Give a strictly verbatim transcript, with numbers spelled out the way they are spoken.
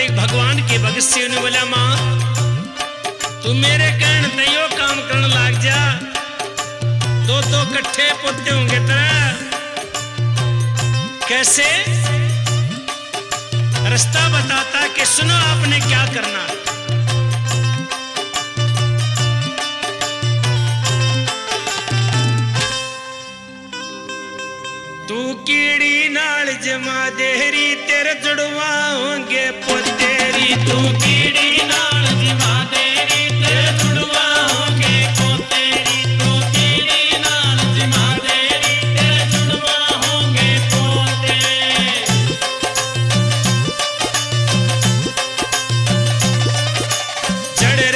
देख भगवान के भगत से उन्हें बोला माँ तू मेरे कहने ते यो काम करने लग जा, दो दो कट्ठे पोते होंगे तेरा। कैसे? रास्ता बताता कि सुनो आपने क्या करना। तू कीड़ी नाल जमा देरी तेरे जुड़वा होंगे पोतेरी, तू कीड़ी नाल जमा देरी तेरे जुड़वा होंगे पोतेरी, तू कीड़ी नाल जमा देरी तेरे जुड़वा होंगे पोते। जड़